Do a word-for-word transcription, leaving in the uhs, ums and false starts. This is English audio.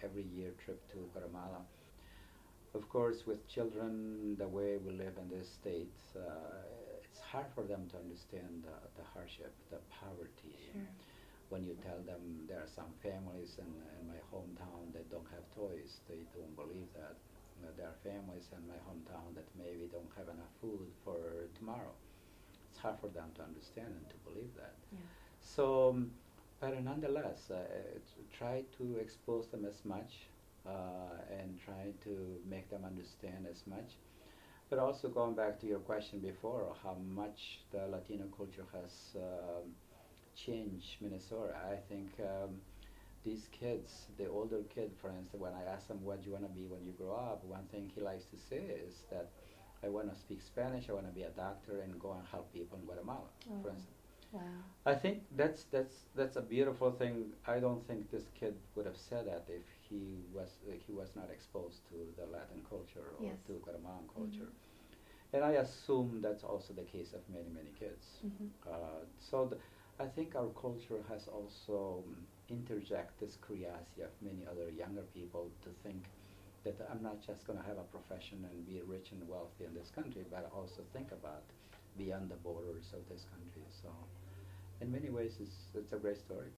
every year trip to Guatemala. Of course, with children, the way we live in this state, uh, it's hard for them to understand the, the hardship, the poverty. Sure. When you tell them there are some families in, in my hometown that don't have toys, they don't believe that. You know, there are families in my hometown that maybe don't have enough food for tomorrow. It's hard for them to understand and to believe that. Yeah. So, um, but nonetheless, uh, t- try to expose them as much uh, and try to make them understand as much. But also going back to your question before, how much the Latino culture has um, changed Minnesota. I think um, these kids, the older kid, for instance, when I ask him what you want to be when you grow up, one thing he likes to say is that I want to speak Spanish, I want to be a doctor, and go and help people in Guatemala, Oh, for instance. wow. I think that's that's that's a beautiful thing. I don't think this kid would have said that if he was uh, he was not exposed to the Latin culture or Yes. to Guatemalan culture. Mhm. And I assume that's also the case of many many kids. Mhm. Uh, so th- I think our culture has also um, interject this curiosity of many other younger people to think that I'm not just going to have a profession and be rich and wealthy in this country, but also think about beyond the borders of this country. So in many ways, it's, it's a great story.